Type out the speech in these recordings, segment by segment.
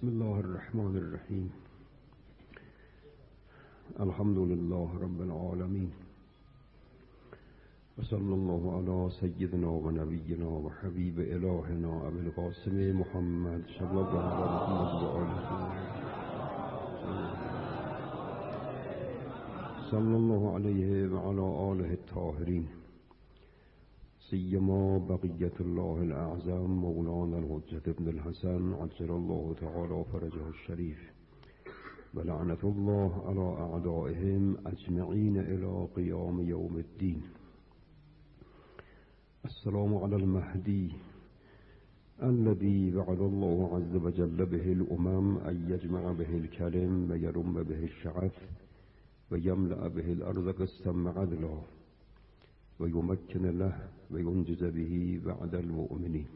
بسم الله الرحمن الرحیم. الحمد لله رب العالمین و صلی الله علی سیدنا و نبینا و حبیب الهنا ابی القاسم محمد صلی الله علیه و آله صلی الله علیه و علی آله الطاهرین، سیما بقیت الله الاعظم مولانا الحجة ابن الحسن عجل الله تعالی فرجه الشریف و لعنت الله علی اعدائهم اجمعین الی قیام یوم الدین. السلام علی المهدی الذي وعد الله عز وجل به الامم ان يجمع به الكلم و يرم به الشعث و يملأ به الارض قسطا عدلا و یمکن له و ینجز به وعد المؤمنین.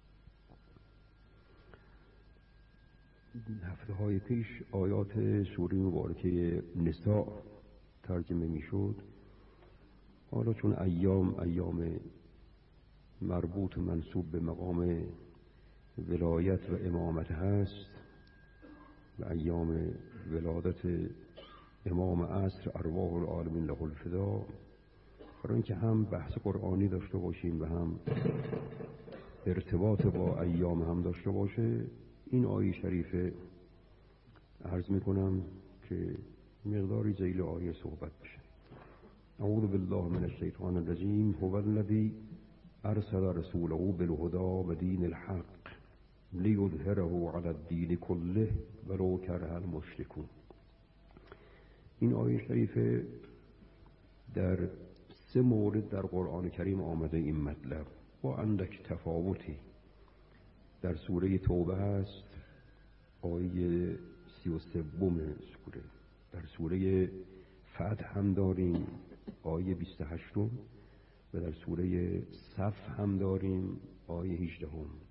هفته های پیش آیات سوره مبارکه نساء ترجمه می شد. حالا چون ایام مربوط و منسوب به مقام ولایت و امامت هست و ایام ولادت امام عصر ارواح العالمین له الفدا، برای اینکه هم بحث قرآنی داشته باشیم و هم ارتباط با ایام هم داشته باشه، این آیه شریفه عرض میکنم که مقداری ذیل آیه صحبت بشه. اعوذ بالله من الشیطان الرجیم. هو الذی ارسل رسوله بالهدى و دین الحق لیظهره علی الدین کله ولو کره المشرکون. این آیه شریفه در 3 مورد در قرآن کریم آمده این مطلب با اندک تفاوتی. در سوره توبه هست آیه 33 سوره، در سوره فتح هم داریم آیه 28 و در سوره صف هم داریم آیه 18.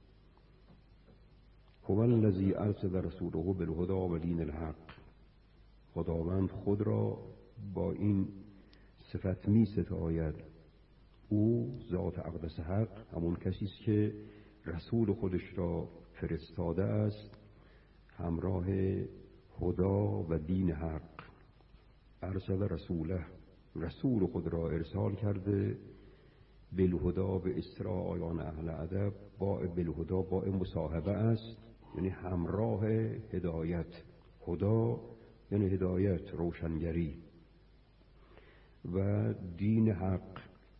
هو الذی ارسل رسوله بالهدى و دین الحق. خداوند خود را با این صفت می ستاید. او ذات اقدس حق همون کسی است که رسول خودش را فرستاده است همراه هدا و دین حق. ارسل رسوله، رسول خود را ارسال کرده. بالهدا به اصطلاح آیان اهل ادب با بالهدا با مصاحبه است، یعنی همراه هدایت. هدا یعنی هدایت، روشنگری. و دین حق.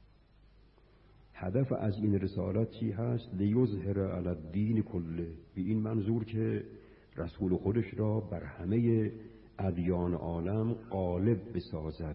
هدف از این رسالت چی هست؟ لیظهر علی الدین کله، به این منظور که رسول خودش را بر همه ادیان عالم غالب بسازد،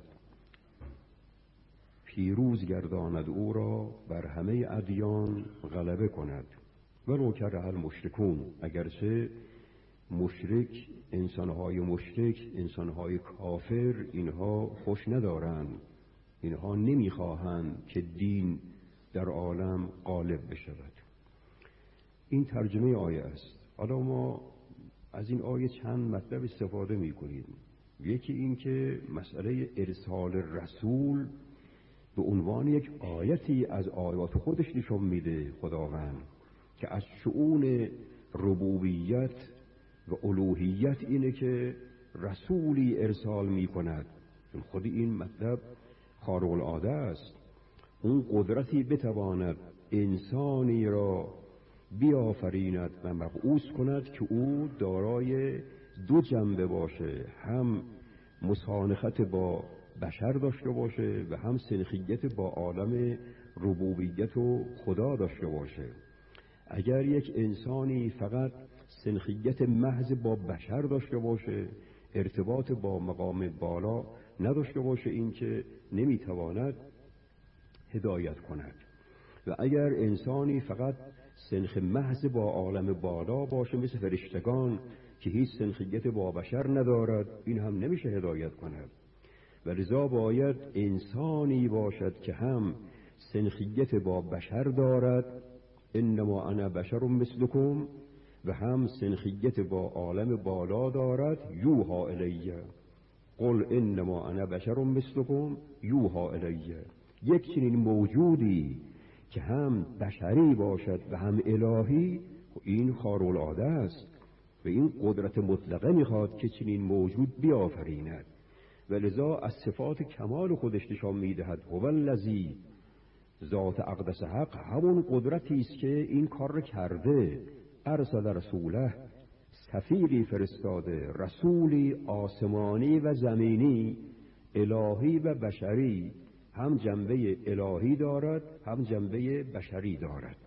پیروز گرداند، او را بر همه ادیان غلبه کند. ولو کره المشرکون، اگرچه مشرک، انسانهای کافر اینها خوش ندارند، اینها نمیخواهند که دین در عالم غالب بشود. این ترجمه آیه است. حالا ما از این آیه چند مطلب استفاده میکنیم. یکی این که مسئله ارسال رسول به عنوان یک آیتی از آیات خودش نشون میده خداوند که از شؤون ربوبیت و الوهیت اینه که رسولی ارسال می کند. چون خود این مطلب خارق العاده است. اون قدرتی بتواند انسانی را بیافریند و مبعوث کند که او دارای 2 جنبه باشه، هم مسانخت با بشر داشته باشه و هم سنخیت با عالم ربوبیت و خدا داشته باشه. اگر یک انسانی فقط سنخیت محض با بشر داشته باشه، ارتباط با مقام بالا نداشته باشه، این که نمیتواند هدایت کند. و اگر انسانی فقط سنخ محض با عالم بالا باشه مثل فرشتگان که هیچ سنخیت با بشر ندارد، این هم نمیشه هدایت کند. و لذا باید انسانی باشد که هم سنخیت با بشر دارد، انما انا بشر مثلکم، و هم سنخیت با عالم بالا دارد، یوها الیه. قل انما انا بشر مثلکم یوها الیه. یک چنین موجودی که هم بشری باشد و هم الهی، این خارق العاده است. و این قدرت مطلقه میخواد که چنین موجود بیافریند و لذا از صفات کمال خودش نشان میدهد. هو الذی، ذات اقدس حق همون قدرتی است که این کار رو کرده. ارسل رسوله، سفیری فرستاده، رسولی آسمانی و زمینی، الهی و بشری، هم جنبه الهی دارد هم جنبه بشری دارد.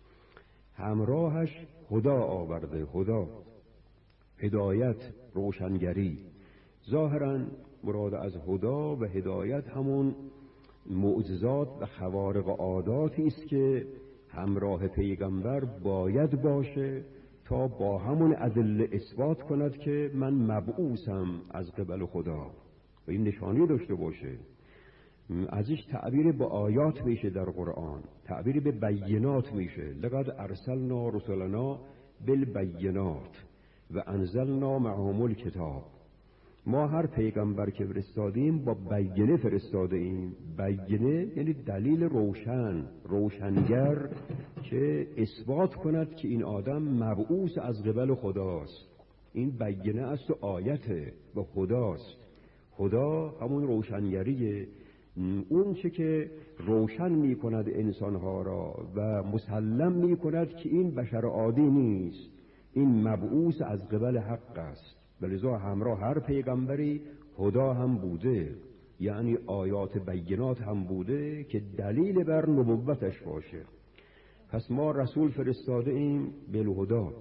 همراهش هدا آورده، هدا هدایت، روشنگری. ظاهرا مراد از هدا و هدایت همون معجزات و خوارق عاداتی است که همراه پیغمبر باید باشه تا با همون ادله اثبات کند که من مبعوثم از قبل خدا و این نشانی داشته باشه. ازش تعبیر به آیات میشه در قرآن، تعبیر به بینات میشه. لقد ارسلنا رسلنا بالبینات و انزلنا معهم الکتاب. ما هر پیغمبر که فرستادیم با بینه فرستاده ایم. بینه یعنی دلیل روشن، روشنگر که اثبات کند که این آدم مبعوث از قبل خداست. این بینه است و آیته و خداست. خدا همون روشنگریه، اون چه که روشن می کند انسانها را و مسلم می کند که این بشر عادی نیست، این مبعوث از قبل حق است. ولذا همراه هر پیغمبری هدا هم بوده، یعنی آیات بینات هم بوده که دلیل بر نبوتش باشه. پس ما رسول فرستاده ایم بالهدا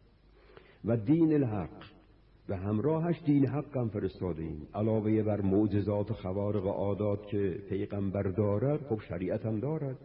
و دین الحق و همراهش دین حق هم فرستاده ایم. علاوه بر معجزات و خوارق عادات که پیغمبر دارد، خب شریعت هم دارد،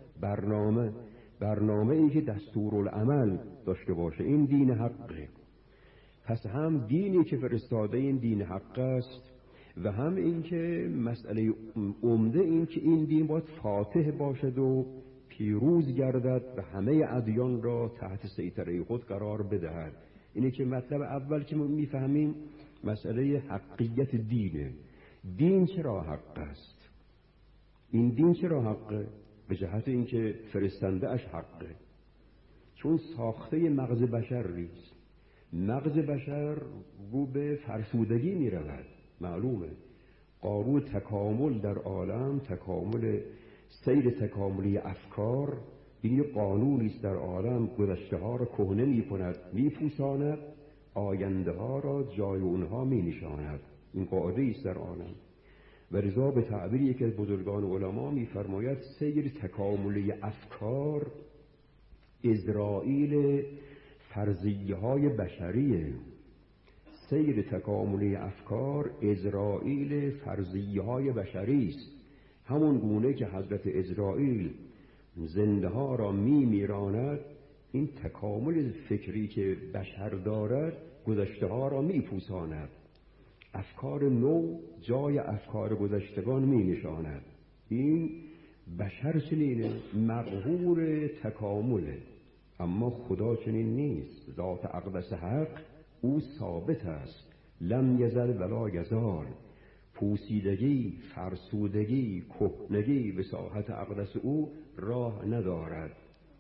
برنامه ای که دستورالعمل داشته باشه. این دین حقه. پس هم دینی که فرستاده این دین حق است و هم این که مسئله عمده این که این دین باید فاتح باشد و پیروز گردد و همه ادیان را تحت سیطره خود قرار بدهد. اینه که مطلب اول که ما میفهمیم مسئله حقیت دینه. دین چرا حق است؟ این دین چرا حقه؟ به جهت اینکه فرستنده اش حقه، چون ساخته مغز بشر نیست. مغز بشر رو به فرسودگی می رود. معلومه قانون تکامل در عالم، تکامل سیر تکاملی افکار، این یه قانونی است در عالم. گذشته ها را کهنه می کند، می پوساند، آینده ها را جای اونها می نشاند. این قاعده است در عالم. و لذا به تعبیر یکی از بزرگان علما می فرماید سیر تکاملی افکار ازرائیل فرضیه های بشریه. سیر تکاملی افکار ازرائیل فرضیه های بشری است. همون گونه که حضرت ازرائیل زنده ها را میراند، این تکامل فکری که بشر دارد گذشته ها را میپوساند. افکار نو جای افکار گذشتگان مینشاند. این بشر چنینه، مقهور تکامله. اما خدا چنین نیست. ذات اقدس حق او ثابت است، لم یزل ولا یزال. پوسیدگی، فرسودگی، کهنگی به ساحت اقدس او راه ندارد.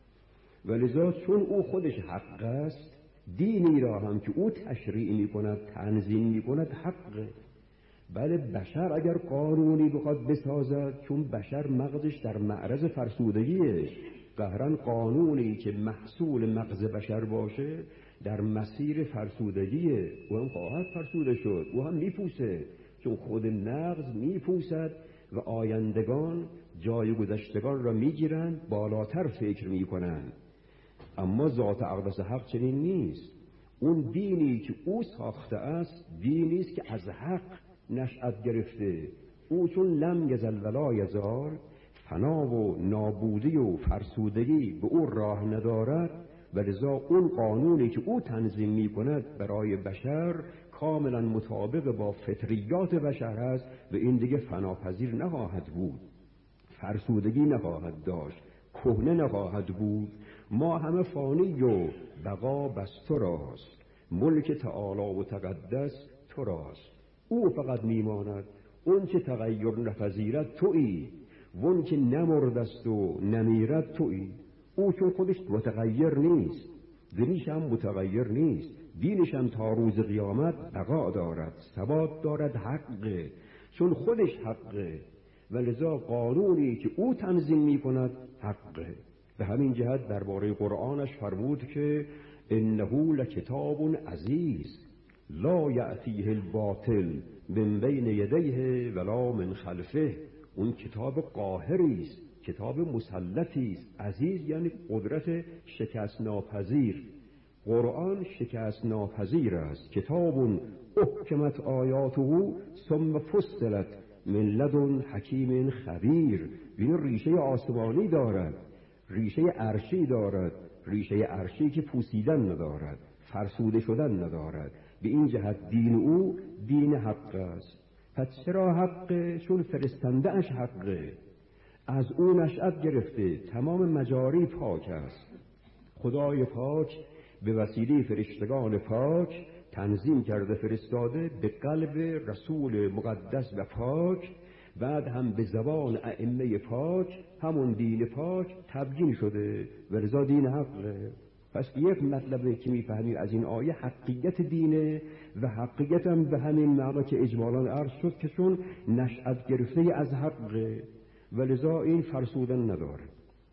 ولذا چون او خودش حق است، دینی را هم که او تشریع می کند، تنظیم می کند، حقه. بله بشر اگر قانونی بخواد بسازد، چون بشر مغزش در معرض فرسودگیه، قهرن قانونی که محصول مغز بشر باشه در مسیر فرسودگیه. او هم خواهد فرسوده شد، او هم میپوسه، چون خود مغز میپوسد و آیندگان جای گذشتگان را میگیرند، بالاتر فکر میکنند. اما ذات اقدس حق چنین نیست. اون دینی که او ساخته است دینی است که از حق نشأت گرفته. او چون لم یزل ولا یزال، فنا و نابودی و فرسودگی به او راه ندارد و لذا اون قانونی که او تنظیم می کند برای بشر کاملا مطابق با فطریات بشر است و این دیگه فناپذیر نخواهد بود، فرسودگی نخواهد داشت، کهنه نخواهد بود. ما همه فانی و بقا بس تو راست، ملک تعالی و تقدس تو راست. او فقط میماند، اون که تغییر نپذیرد تویی، وون که نمردست و نمیرد تویی. او چون خودش متغیر نیست، دلیش هم متغیر نیست، دینشم تا روز قیامت بقا دارد، ثبات دارد حقه، چون خودش حقه و لذا قانونی که او تنظیم می کند حقه. به همین جهت درباره قرآنش فرمود که انه لکتاب عزیز لا یأتیه الباطل من بین یدیه ولا من خلفه. اون کتاب قاهری است، کتاب مسلطی است. عزیز یعنی قدرت شکست ناپذیر. قرآن شکست ناپذیر است. کتاب احکمت آیاته ثم فصلت من لدن حکیم خبیر. این ریشه آسمانی دارد، ریشه عرشی دارد، ریشه عرشی که پوسیدن ندارد، فرسوده شدن ندارد. به این جهت دین او دین حق است. پس چرا حقه؟ چون فرستنده اش حقه، از او نشأت گرفته، تمام مجاری پاک است. خدای پاک به وسیله فرشتگان پاک تنظیم کرده فرستاده به قلب رسول مقدس و پاک، بعد هم به زبان ائمه پاک همون دین پاک تبیین شده و لذا دین حقه. پس یک مطلبی که میفهمیم از این آیه حقیقت دینه و حقیقت هم به همین معنا که اجمالاً عرض شد که چون نشأت گرفته از حقه و لذا این فرسودن نداره.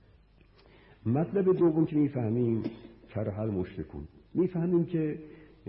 مطلب دوم که میفهمیم کرح المشرکون، میفهمیم که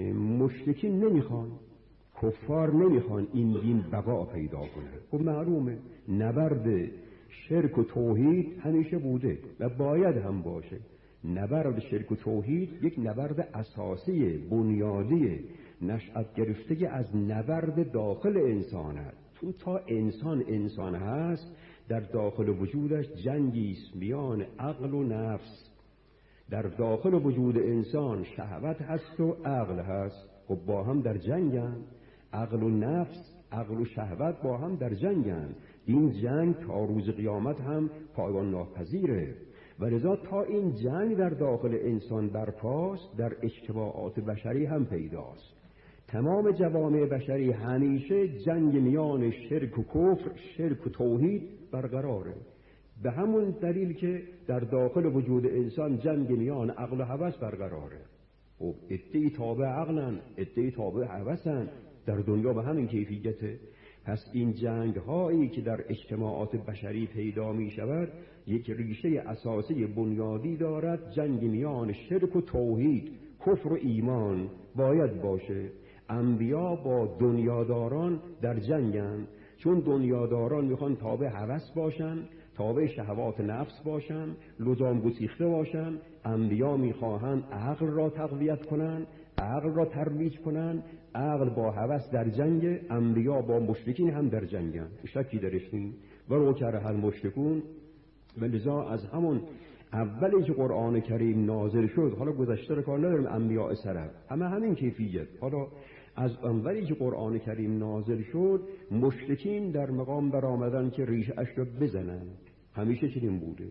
مشرکین نمیخوان، کفار نمیخوان این دین بقا پیدا کنه. خب معلومه نبرد شرک و توحید همیشه بوده و باید هم باشه. نبرد شرک و توحید یک نبرد اساسی بنیادی نشأت گرفته از نبرد داخل انسان است. چون تا انسان هست در داخل وجودش جنگی است میان عقل و نفس. در داخل وجود انسان شهوت هست و عقل هست، خب با هم در جنگن. عقل و نفس، عقل و شهوت با هم در جنگن. این جنگ تا روز قیامت هم پایان ناپذیره و لذا تا این جنگ در داخل انسان برپاست در اجتماعات بشری هم پیداست. تمام جوامع بشری همیشه جنگ میان شرک و کفر، شرک و توحید برقراره. به همون دلیل که در داخل وجود انسان جنگ میان عقل و هوس برقراره. خب عده‌ای تابع عقلن، عده‌ای تابع هوسن، در دنیا به همین کیفیته. پس این جنگ هایی که در اجتماعات بشری پیدا می شود یک ریشه اساسی بنیادی دارد. جنگ میان شرک و توحید، کفر و ایمان باید باشه. انبیا با دنیاداران در جنگن، چون دنیاداران میخوان تابع هوس باشن، تابع شهوات نفس باشن، لزام گسیخته باشن. انبیا میخواهند عقل را تقویت کنن، عقل را ترویج کنن. عقل با هوس در جنگ، انبیا با مشرکین هم در جنگن، شکی درش نیست. ولو کرح المشرکون. و لذا از همون اولی که قرآن کریم نازل شد، حالا گذشته رو کار نداریم، انبیاء سلف همین کیفیت. حالا از اولی که قرآن کریم نازل شد مشرکین در مقام برآمدن که ریشه اش رو بزنن. همیشه چنین بوده.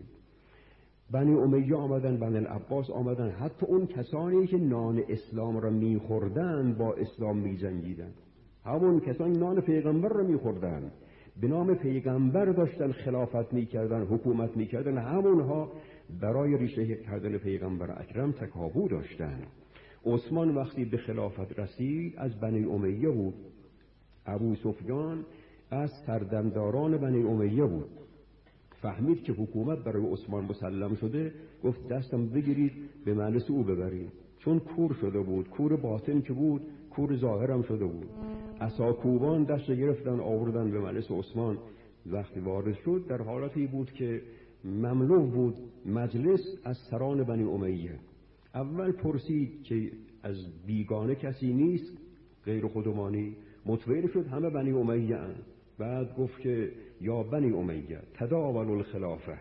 بنی امیه آمدن، بنی العباس آمدن، حتی اون کسانی که نان اسلام را میخوردن با اسلام میجنگیدن. همون کسانی نان پیغمبر را میخوردن، به نام پیغمبر داشتن خلافت میکردن، حکومت میکردن. همونها برای ریشه کردن پیغمبر اکرم تکابو داشتن. عثمان وقتی به خلافت رسید از بنی امیه بود. ابو سفیان از سردمداران بنی امیه بود. فهمید که حکومت برای عثمان مسلم شده، گفت دستم بگیرید به مجلس او ببرید. چون کور شده بود، کور باطن که بود، کور ظاهرم شده بود. عصاکوبان دست گرفتن آوردن به مجلس عثمان. وقتی وارد شد در حالتی بود که مملو بود مجلس از سران بنی امیه. اول پرسید که از بیگانه کسی نیست غیر خودمانی؟ مطمئن شد همه بنی امیه اند. بعد گفت که یا بنی امیه تداولوا الخلافه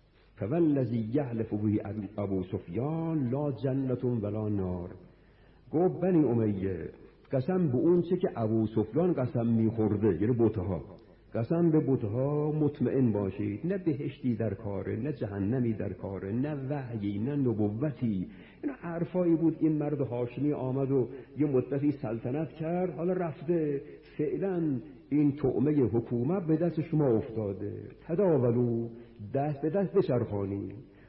فوالذی یحلف به ابو سفیان لا جنة ولا نار. گفت بنی امیه قسم به اون چه که ابو سفیان قسم میخورده، یعنی بتها، قسم به بتها مطمئن باشید، نه بهشتی در کاره، نه جهنمی در کاره، نه وحیی، نه نبوتی. این حرفایی بود. این مرد هاشمی آمد و یه مدتی سلطنت کرد، حالا رفته، فعلا این طعمه حکومت به دست شما افتاده. تداولو، دست به دست بچرخانید.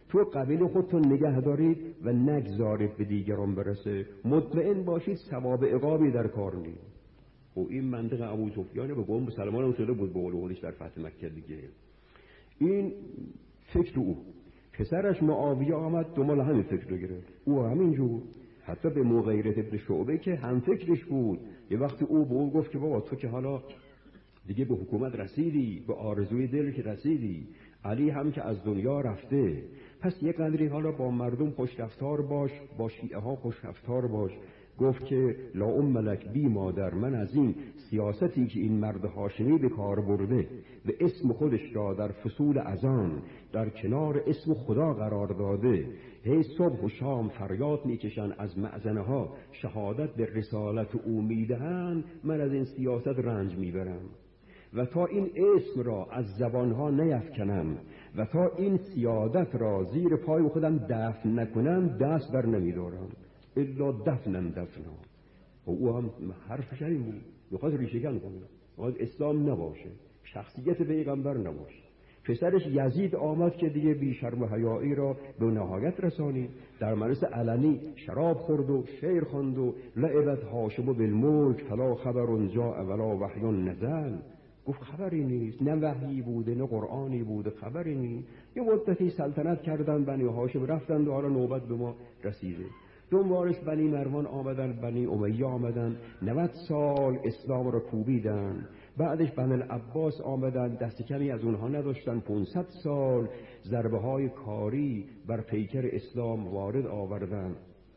تو قبیله خودتون نگه دارید و نگذارید به دیگران برسه، مطمئن باشید ثواب عقابی در کار نیست. و این منطق ابو سفیان به قوم مسلمان هم شده بود به قول خودش در فتح مکه دیگه. این فکر او. پسرش معاویه آمد دنبال همین فکر رو گرفت، او همینجور. حتی به مغیرة ابن شعبه که هم فکرش بود، یه وقتی او به او گفت که بابا تو که حالا دیگه به حکومت رسیدی، به آرزوی دل که رسیدی، علی هم که از دنیا رفته، پس یه قدری حالا با مردم خوش رفتار باش، با شیعه ها خوش رفتار باش. گفت که لا ام لک بی مادر، من از این سیاستی که این مرد هاشمی به کار برده و اسم خودش را در فصول اذان در کنار اسم خدا قرار داده، هی صبح و شام فریاد میکشن از مأذنه ها شهادت به رسالت او میدهن، من از این سیاست رنج میبرم و تا این اسم را از زبانها نیفکنم و تا این سیادت را زیر پای خودم دفن نکنم دست بر نمیدارم الا دفنا. و او هم حرفش این بود، میخواد ریشه‌کن کنه، میخواد اسلام نباشه، شخصیت پیغمبر نباشه. پسرش یزید آمد که دیگه بی شرم و حیایی را به نهایت رسانید، در مجلس علنی شراب خورد و شعر خواند و لعبت هاشم بالملک فلا خبر جاء ولا وحی نزل. گفت خبری نیست، نه وحی بوده نه قرآنی بوده، خبری نیست. یه مدتی سلطنت کردن بنی هاشم، رفتند و حالا نوبت به ما رسیده. دنبالش بنی مروان آمدن، بنی امیه آمدن، 90 سال اسلام را کوبیدن. بعدش بنی العباس آمدن، دست کمی از اونها نداشتن، 500 سال ضربه های کاری بر پیکر اسلام وارد آوردن.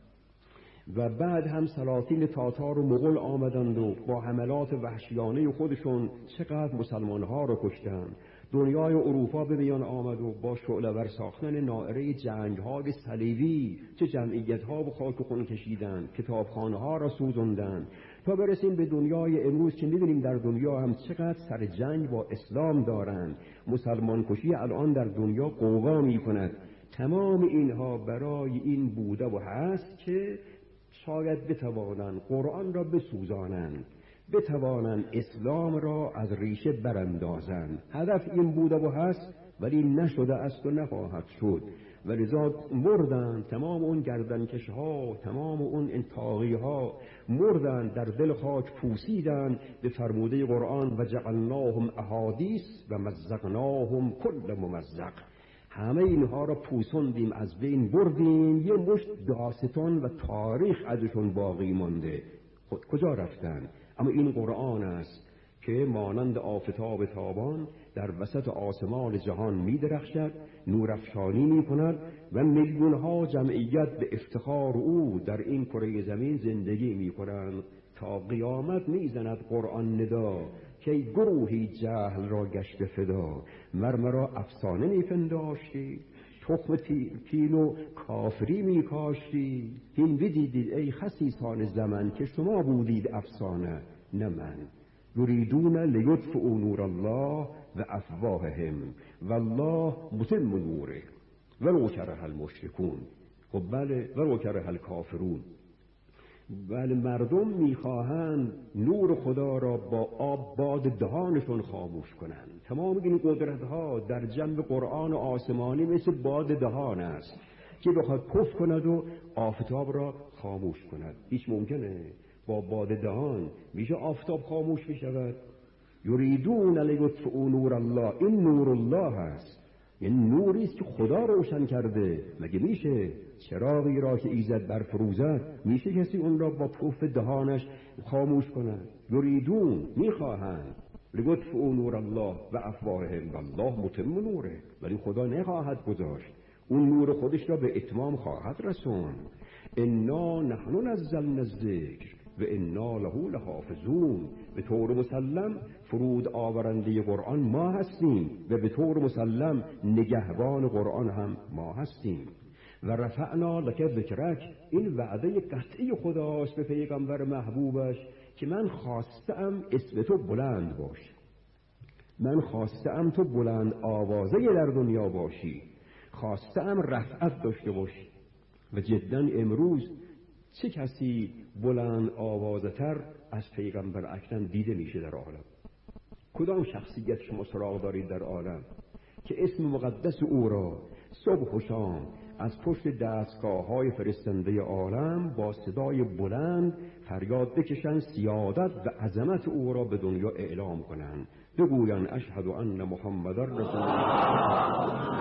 و بعد هم سلاطین تاتار و مغول آمدند و با حملات وحشیانه خودشون چقدر مسلمانها را کشتن. دنیای اروپا به میان آمد و با شعله‌ور ساختن نائره جنگ‌های صلیبی چه جمعیت‌ها به خاک و خون کشیدند، کتابخانه‌ها را سوزاندند، تا برسیم به دنیای امروز که می‌بینیم در دنیا هم چقدر سر جنگ با اسلام دارند. مسلمان کشی الان در دنیا قوقا می‌کند. تمام اینها برای این بوده و هست که شاید بتوانند قرآن را بسوزانند، بتوانند اسلام را از ریشه براندازند. هدف این بوده و هست، ولی نشده است و نخواهد شد. و لذا مردن تمام اون گردنکشها، تمام اون انطاقیها مردن، در دل خاک پوسیدن به فرموده قرآن و جعلناهم احادیث و مزقناهم کل ممزق. همه اینها را پوسوندیم، از بین بردیم، یه مشت داستان و تاریخ ازشون باقی مانده. خود کجا رفتن؟ اما این قرآن است که مانند آفتاب تابان در وسط آسمان جهان می درخشد، نورافشانی می کند و میلیونها جمعیت به افتخار او در این کره زمین زندگی می کنند. تا قیامت می زند قرآن ندا که گروهی جهل را گشت فدا، مرمرا افسانه می پنداشتی، تخم تین و کافری می کاشتی. این بدیدید ای خسیسان زمن که شما بودید افسانه نه من. یریدون لیطفئوا نور الله و افواههم والله متم نوره ولو کره المشرکون. خب بله، ولو کره الکافرون. بله، مردم میخواهند نور خدا را با آب باد دهانشون خاموش کنند. تمام این قدرت ها در جنب قرآن آسمانی مثل باد دهان است که بخواد پف کند و آفتاب را خاموش کند. هیچ ممکنه با باد دهان میشه آفتاب خاموش بشود؟ یریدون لیطفئوا نور الله، این نور الله است، این نوری است که خدا روشن کرده. مگه میشه چراغی را که ایزد برفروزد میشه کسی اون را با پف دهانش خاموش کند؟ یریدون، میخواهند، لیطفئوا نور الله و افواههم والله متم نوره، ولی خدا نخواهد گذاشت، اون نور خودش را به اتمام خواهد رسوند. انا نحن نزلنا الذکر و انا له لحافظون. به طور مسلم فرود آورنده قرآن ما هستیم و به طور مسلم نگهبان قرآن هم ما هستیم. و رفعنا لک ذکرک، این وعده قطعی خداست به پیغمبر محبوبش که من خواستم اسم تو بلند باش، من خواستم تو بلند آوازه در دنیا باشی، خواستم رفعت داشته باشی. و جدا امروز چه کسی بلند آوازتر از پیغمبر اکرم دیده میشه در عالم؟ کدام شخصیت شما سراغ دارید در عالم که اسم مقدس او را صبح و شام از پشت دستگاه‌های فرستنده عالم با صدای بلند فریاد بکشند، سیادت و عظمت او را به دنیا اعلام کنند، بگویند اشهد ان محمد رسول الله.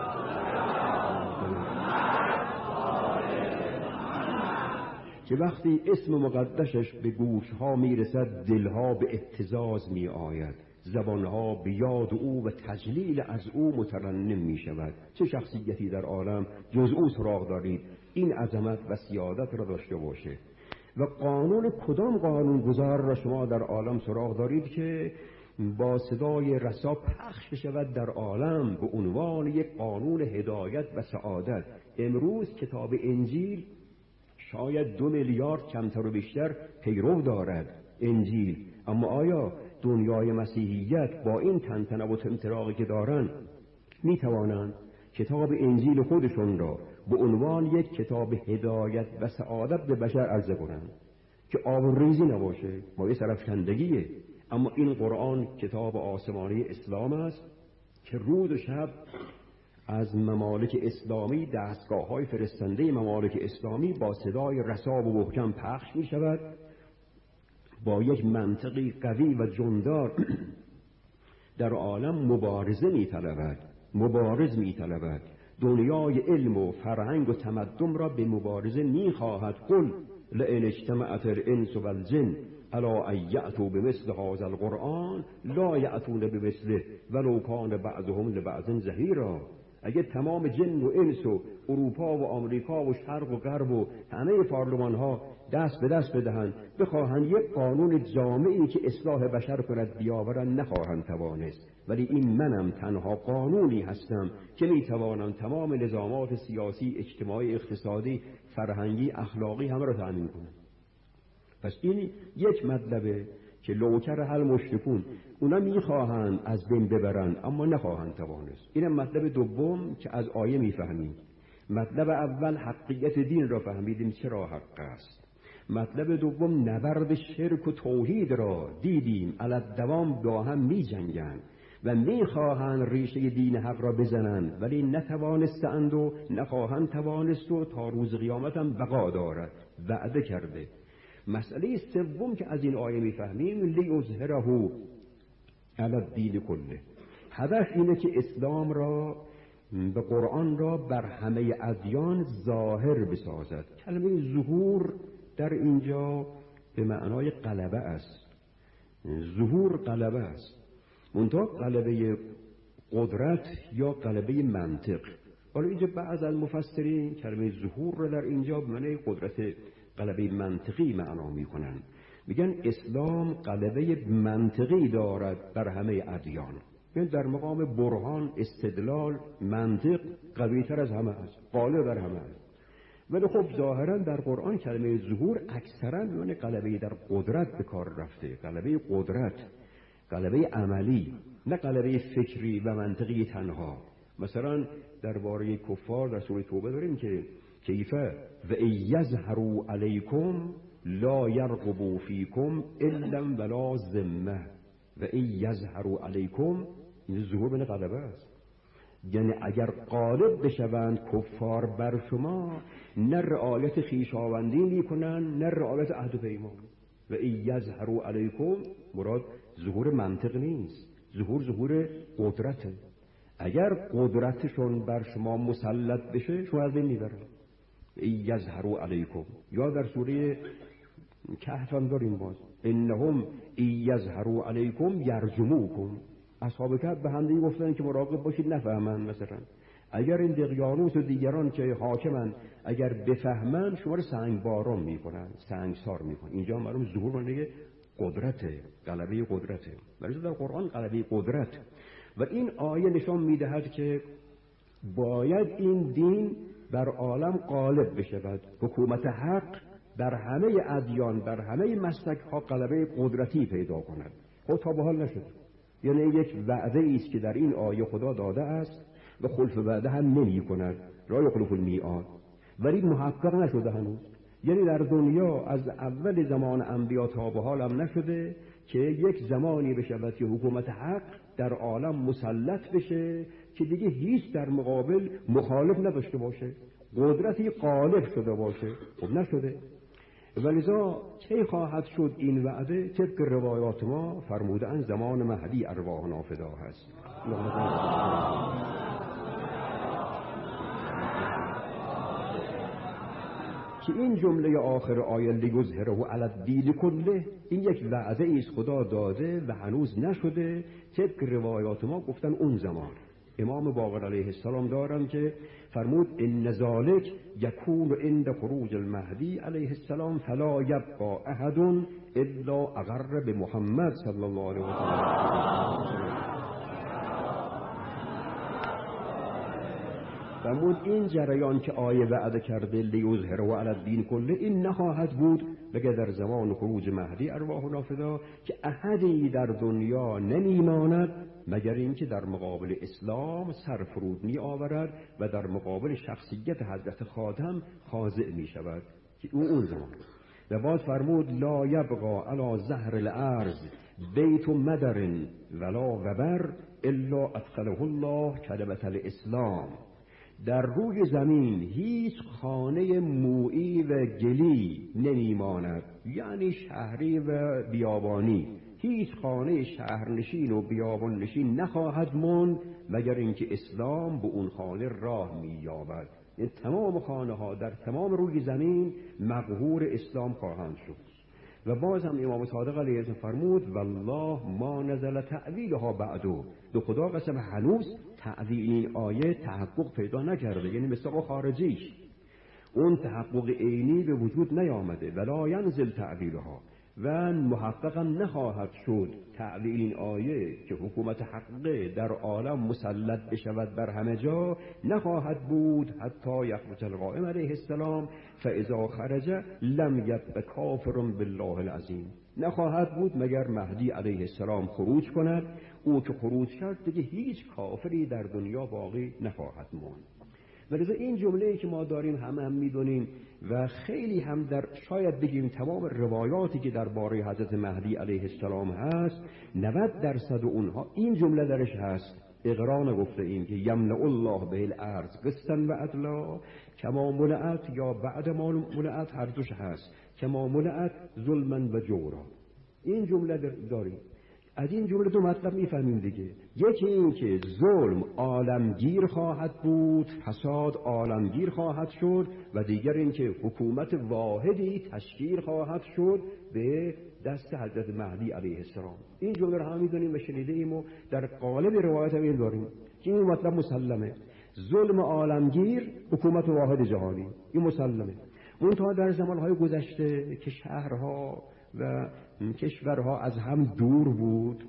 که وقتی اسم مقدسش به گوشها میرسد، دلها به اهتزاز می آید، زبانها به یاد او و تجلیل از او مترنم می شود. چه شخصیتی در عالم جز او سراغ دارید این عظمت و سیادت را داشته باشه؟ و قانون کدام قانون گذار را شما در عالم سراغ دارید که با صدای رسا پخش شود در عالم به عنوان یک قانون هدایت و سعادت؟ امروز کتاب انجیل شاید 2 میلیارد کمتر و بیشتر پیرو دارد انجیل، اما آیا دنیای مسیحیت با این تنتنه و طمطراقی که دارن می توانند کتاب انجیل خودشون را به عنوان یک کتاب هدایت و سعادت به بشر عرضه کنند که آب و ریزی نباشه، مایه سرفکندگیه؟ اما این قرآن کتاب آسمانی اسلام است که روز و شب از ممالک اسلامی، دستگاه‌های فرستنده ممالک اسلامی با صدای رسا و محکم پخش می شود، با یک منطقی قوی و جندار در عالم مبارز می طلبد. دنیای علم و فرهنگ و تمدن را به مبارزه می خواهد. قل لئن اجتمعت الانس والجن الی ان یأتوا بمثل هذا القرآن لا یأتون بمثله ولو کان بعضهم لبعض ظهیرا. اگه تمام جن و انس و اروپا و آمریکا و شرق و غرب و همه پارلمان ها دست به دست بدهند بخواهند یک قانون جامعی که اصلاح بشر کند بیاورند، نخواهند توانست. ولی این منم تنها قانونی هستم که میتوانم تمام نظامات سیاسی، اجتماعی، اقتصادی، فرهنگی، اخلاقی همه را تأمین کنم. پس این یک مطلبه که لوکر حل مشرکون اونا میخواهند از بین ببرند اما نخواهند توانست. این مطلب دوم که از آیه میفهمیم. مطلب اول حقیقت دین را فهمیدیم چرا حق است. مطلب دوم نبرد شرک و توحید را دیدیم علت دوام با هم میجنگند و میخواهند ریشه دین حق را بزنند ولی نتوانستند و نخواهند توانست و تا روز قیامت هم بقا دارد، وعده کرده. مسئله سوم که از این آیه میفهمیم لیظهره علی الدین کله. هدف اینه که اسلام را به قرآن را بر همه ادیان ظاهر بسازد. کلمه ظهور در اینجا به معنای غلبه است. ظهور غلبه است، منتها غلبه قدرت یا غلبه منطق. حالا اینجا بعض از مفسرین کلمه ظهور را در اینجا به معنای قدرت غلبه منطقی معنا میکنن. میگن اسلام غلبه منطقی دارد بر همه ادیان. یعنی در مقام برهان، استدلال، منطق قوی‌تر از همه است، غالب بر همه است. ولی خب ظاهرا در قرآن کلمه ظهور اکثرا یعنی غلبه در قدرت به کار رفته. غلبه قدرت، غلبه عملی، نه غلبه فکری و منطقی تنها. مثلا درباره کفار در سوره توبه داریم که کیف و یظهروا علیکم لا یرقبوا فیکم الا ولا ذمه و یظهروا علیکم. این ظهور بین غلبه است. یعنی اگر غالب بشوند کفار بر شما، نه رعایت خویشاوندی میکنن نه رعایت عهد و پیمان. و یظهروا علیکم مراد ظهور منطق نیست، ظهور قدرته. اگر قدرتشون بر شما مسلط بشه شما از بین میبرن. یظهروا علیکم. یا در سوره کهف هم داریم باز انهم یظهروا علیکم یرجموکم. اصحاب کهف به هم دیگه گفتن که مراقب باشید نفهمن. مثلا اگر این دقیانوس و دیگران که حاکمن اگر بفهمن شما رو سنگباران میکنن، سنگسار میکنن. اینجا معلوم ظهور معنی قدرته، غلبه قدرته. ولی در قرآن غلبه قدرت. و این آیه نشان میدهد که باید این دین بر عالم غالب بشود. حکومت حق در همه ادیان، بر همه مسلک ها غلبه قدرتی پیدا کند. خب تا به حال نشد. یعنی یک وعده است که در این آیه خدا داده است و خلف وعده هم نمی کند، لا یخلف المیعاد، ولی محقق نشده هنوز. یعنی در دنیا از اول زمان انبیا تا به حال هم نشده که یک زمانی بشود که حکومت حق در عالم مسلط بشه که دیگه هیچ در مقابل مخالف نداشته باشه، قدرتی غالب شده باشه. خب نشده. ولذا چه خواهد شد این وعده؟ طبق روایات ما فرمودن زمان مهدی ارواحنا فدا هست. که این جمله آخر آیه لیظهره علی الدین کله، این یک وعده ایست خدا داده و هنوز نشده. طبق روایات ما گفتن اون زمان. امام باقر علیه السلام دارن که فرمود ان ذلک یکون عند خروج المهدی علیه السلام فلا یبقى احد الا اقر بمحمد صلی الله علیه و سلم. فرمود این جریان که آیه وعده کرده لیظهره علی الدین کله، این نخواهد بود مگر در زمان خروج مهدی ارواحنا فدا، که احدی در دنیا نمیماند مگر اینکه در مقابل اسلام سرفرود می آورد و در مقابل شخصیت حضرت خاتم خاضع می شود، که اون زمان. و بعد فرمود لا یبقى علی ظهر الارض بیت مدر ولا وبر الا ادخله الله کلمة الاسلام. در روی زمین هیچ خانه مویی و گلی نمیماند، یعنی شهری و بیابانی، هیچ خانه شهرنشین و بیابان نشین نخواهد ماند مگر اینکه اسلام به اون خانه راه می‌یابد. این تمام خانه ها در تمام روی زمین مقهور اسلام خواهند شد. و باز هم امام صادق علیه السلام فرمود والله ما نزل تأویلها بعدو، دو خدا قسم هنوز تأویل این آیه تحقق پیدا نکرده، یعنی مثل خارجیش اون تحقق عینی به وجود نیامده. ولا ینزل تأویلها، و محققا نخواهد شد تأویل این آیه که حکومت حقه در عالم مسلط بشود بر همه جا، نخواهد بود حتی یخرج القائم علیه السلام فاذا خرج لم یبق کافر بالله العظیم. نخواهد بود مگر مهدی علیه السلام خروج کند. او که خروج کرد دیگه هیچ کافری در دنیا باقی نخواهد ماند. ولذا این جمله‌ای که ما داریم هم می‌دونیم و خیلی هم در شاید بگیم تمام روایاتی که درباره حضرت مهدی علیه السلام هست 90% اونها این جمله درش هست. اقرار گفته این که یملأ الله به الارض قسطا و عدلا کما ملأت، یا بعد ما ملأت، هر دوش هست، کما ملأت ظلما و جورا. این جمله داریم. از این جمله دو مطلب میفهمیم دیگه. یکی این که ظلم عالمگیر خواهد بود، فساد عالمگیر خواهد شد، و دیگر این که حکومت واحدی تشکیل خواهد شد به دست حضرت مهدی علیه السلام. این جمله رو هم میدونیم و شنیده ایم و در قالب روایت هم این داریم که این مطلب مسلمه. ظلم عالمگیر، حکومت واحد جهانی، این مسلمه. منتها در زمانهای گذشته که شهرها و کشورها از هم دور بود،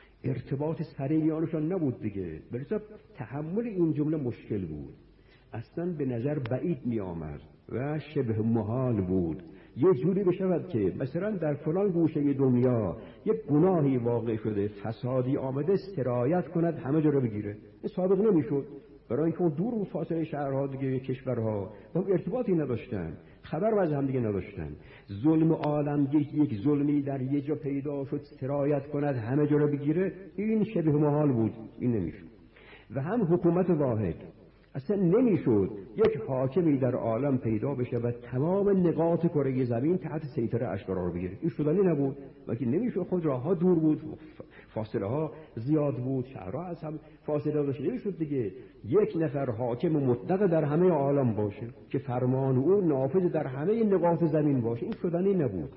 ارتباط سریعانشان نبود دیگه، بلکه تحمل این جمله مشکل بود، اصلا به نظر بعید می آمد و شبه محال بود. یه جوری بشود که مثلا در فلان گوشه دنیا یک گناهی واقع شده، فسادی آمده، سرایت کند همه جا رو بگیره. این سابق نمیشد، برای اینکه اون دور بود فاصله شهرها دیگه، کشورها با ارتباطی نداشتن، خبر از هم دیگه نداشتن. ظلم عالم یک ظلمی در یه جا پیدا شد سرایت کند همه جا رو بگیره، این شبه محال بود، این نمیشد. و هم حکومت واحد اصلا نمیشد یک حاکمی در عالم پیدا بشه و تمام نقاط کره زمین تحت سیطره اش قرار بگیره. این شدنی نبود، ولی نمیشد. خود راهها دور بود، فاصله ها زیاد بود، شهرها از هم فاصله داشت. نمیشد دیگه یک نفر حاکم مطلق در همه عالم باشه که فرمان او نافذ در همه نقاط زمین باشه. این شدنی نبود.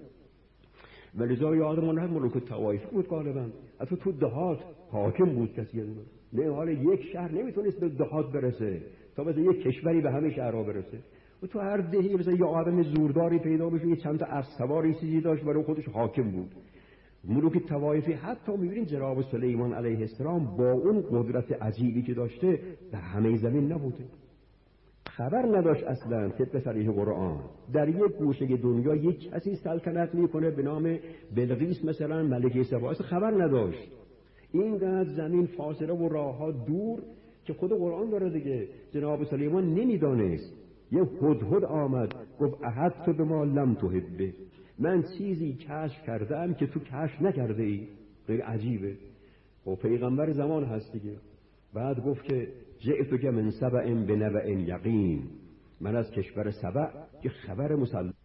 ولذا یادمون هست ملوک الطوایف بود غالبا، حتی تو دهات حاکم بود کسی. نه حال یک شهر نمیتونست به دهات برسه تا مثلا یک کشوری به همه شهرها برسه. و تو هر دهی مثلا یه آدم زورداری پیدا بشه، یه چند تا اسبسواری چیزی داشت، برای خودش حاکم بود. ملوک طوایفی حتی می‌بینید جناب سلیمان علیه السلام با اون قدرت عجیبی که داشته در همه زمین نبوده. خبر نداشت اصلا طبق صریح قرآن در یک گوشه دنیا یک کسی سلطنت میکنه به نام بلقیس مثلا ملکه سبا، خبر نداشت. اینقدر زمین فاصله و راهها دور که خود قرآن داره دیگه. جناب سلیمان نمیدانست. یه هدهد آمد گفت احدت بما لم تحب، من چیزی کشف کردم که تو کشف نکرده ای. خیلی عجیبه. و پیغمبر زمان هست دیگه. بعد گفت که جئتک من سبأ بنبأ یقین، من از کشور سبأ که خبر مسلم